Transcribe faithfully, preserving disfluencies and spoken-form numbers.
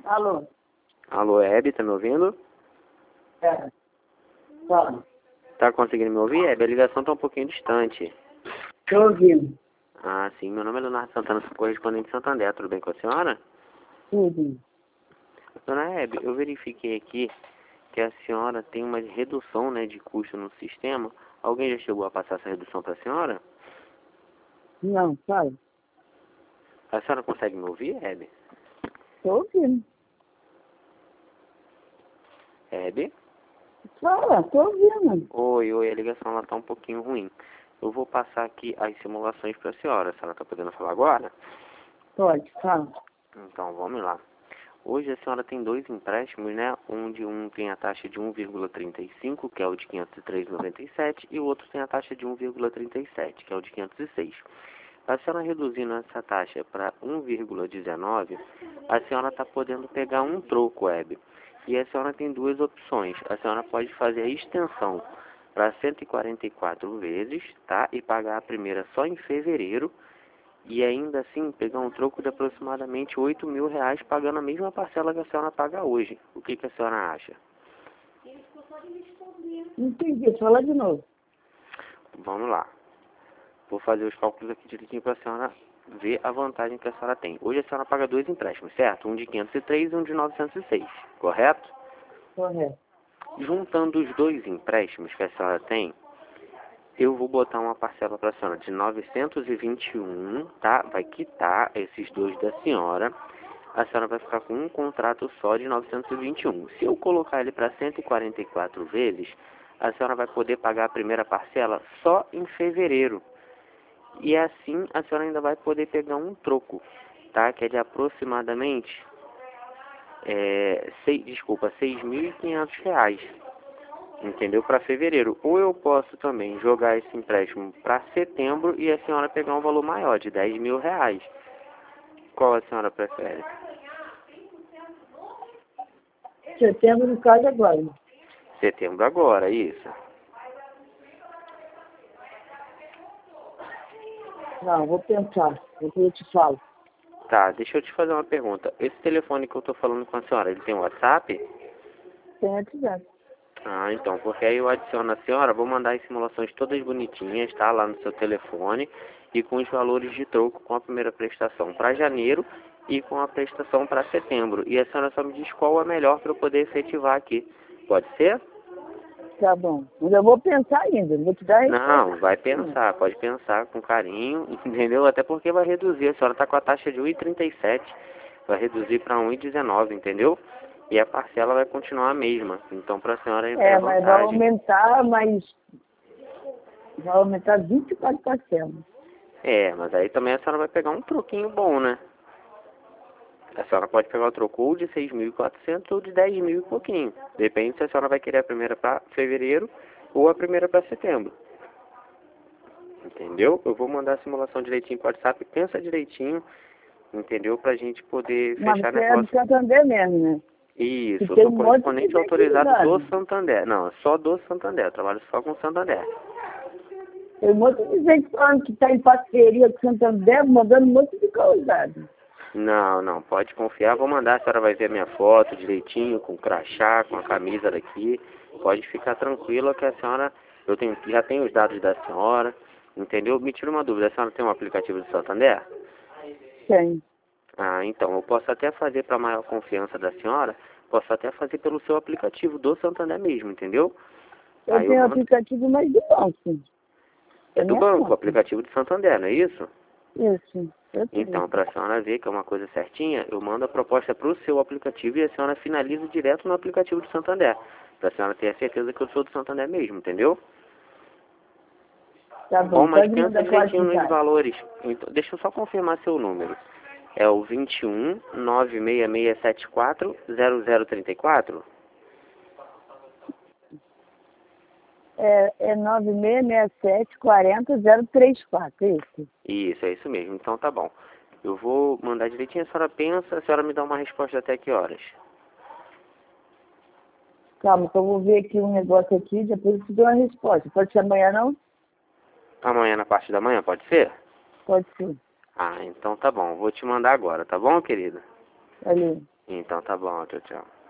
Alô? Alô, Hebe, tá me ouvindo? É. Fala. Tá conseguindo me ouvir, Hebe? A ligação tá um pouquinho distante. Tô ouvindo. Ah, sim. Meu nome é Leonardo Santana, sou correspondente de Santander. Tudo bem com a senhora? Tudo. Dona Hebe, eu verifiquei aqui que a senhora tem uma redução, né, de custo no sistema. Alguém já chegou a passar essa redução para a senhora? Não, fala. A senhora consegue me ouvir, Hebe? Tô ouvindo. Hebe? Fala, tô ouvindo. Oi, oi, a ligação ela tá um pouquinho ruim. Eu vou passar aqui as simulações para a senhora. A senhora tá podendo falar agora? Pode, fala. Então, vamos lá. Hoje a senhora tem dois empréstimos, né? Um de um tem a taxa de um vírgula trinta e cinco, que é o de quinhentos e três vírgula noventa e sete, e o outro tem a taxa de um vírgula trinta e sete, que é o de quinhentos e seis. A senhora reduzindo essa taxa para um vírgula dezenove, a senhora está podendo pegar um troco, Web. E a senhora tem duas opções. A senhora pode fazer a extensão para cento e quarenta e quatro vezes, tá? E pagar a primeira só em fevereiro. E ainda assim pegar um troco de aproximadamente oito mil reais pagando a mesma parcela que a senhora paga hoje. O que, que a senhora acha? Não entendi, fala de novo. Vamos lá. Vou fazer os cálculos aqui direitinho para a senhora ver a vantagem que a senhora tem. Hoje a senhora paga dois empréstimos, certo? Um de quinhentos e três e um de novecentos e seis, correto? Correto. Juntando os dois empréstimos que a senhora tem, eu vou botar uma parcela para a senhora de novecentos e vinte e um, tá? Vai quitar esses dois da senhora. A senhora vai ficar com um contrato só de novecentos e vinte e um. Se eu colocar ele para cento e quarenta e quatro vezes, a senhora vai poder pagar a primeira parcela só em fevereiro. E assim a senhora ainda vai poder pegar um troco, tá? Que é de aproximadamente, é, seis, desculpa, seis mil e quinhentos reais. Entendeu? Para fevereiro. Ou eu posso também jogar esse empréstimo para setembro e a senhora pegar um valor maior, de dez mil reais. Qual a senhora prefere? Setembro, no caso, agora. Setembro agora, isso. Não, vou pensar. Depois eu te falo. Tá, deixa eu te fazer uma pergunta. Esse telefone que eu tô falando com a senhora, ele tem WhatsApp? Tem WhatsApp. Ah, então, porque aí eu adiciono a senhora, vou mandar as simulações todas bonitinhas, tá? Lá no seu telefone e com os valores de troco com a primeira prestação para janeiro e com a prestação para setembro. E a senhora só me diz qual é melhor para eu poder efetivar aqui. Pode ser? Tá bom. Mas eu vou pensar ainda. Vou te dar a resposta. Não, vai pensar, pode pensar com carinho, entendeu? Até porque vai reduzir. A senhora está com a taxa de um vírgula trinta e sete, vai reduzir para um vírgula dezenove, entendeu? E a parcela vai continuar a mesma. Então, para a senhora é É, é mas vai vantagem. aumentar, mas vai aumentar vinte e quatro parcelas. É, mas aí também a senhora vai pegar um troquinho bom, né? A senhora pode pegar o troco ou de seis mil e quatrocentos ou de dez mil e pouquinho. Depende se a senhora vai querer a primeira para fevereiro ou a primeira para setembro. Entendeu? Eu vou mandar a simulação direitinho para o WhatsApp. Pensa direitinho, entendeu? Pra gente poder Mas fechar você é do negócio. Santander mesmo, né? Isso, E eu tem sou um monte de correspondente gente autorizado do ligando. Santander. Não, só do Santander. Eu trabalho só com Santander. Tem um monte de gente falando que está em parceria com o Santander, mandando um monte de coisa. Não, não, pode confiar. Vou mandar, a senhora vai ver a minha foto direitinho, com o crachá, com a camisa daqui. Pode ficar tranquila que a senhora, eu tenho, já tenho os dados da senhora, entendeu? Me tira uma dúvida, a senhora tem um aplicativo do Santander? Tem. Ah, então, eu posso até fazer para maior confiança da senhora, posso até fazer pelo seu aplicativo do Santander mesmo, entendeu? Eu Aí eu tenho mando. aplicativo mais do banco. É É do minha banco, o conta. aplicativo do Santander, não é isso? Isso. Eu Então, tenho. para a senhora ver que é uma coisa certinha, eu mando a proposta para o seu aplicativo e a senhora finaliza direto no aplicativo do Santander. Para a senhora ter a certeza que eu sou do Santander mesmo, entendeu? Tá Bom, bom, mas pode pensa mandar para o direitinho nos WhatsApp. valores. Então, deixa eu só confirmar seu número. É o vinte e um, nove seis seis sete quatro, zero zero três quatro? É, é nove seis seis sete quatro zero zero três quatro, é isso. Isso, é isso mesmo. Então tá bom. Eu vou mandar direitinho, a senhora pensa, a senhora me dá uma resposta até que horas? Calma, que eu vou ver aqui um negócio aqui, depois eu te dou uma resposta. Pode ser amanhã, não? Amanhã na parte da manhã, pode ser? Pode ser. Ah, então tá bom. Vou te mandar agora, tá bom, querida? Ali. Então tá bom, tchau, tchau.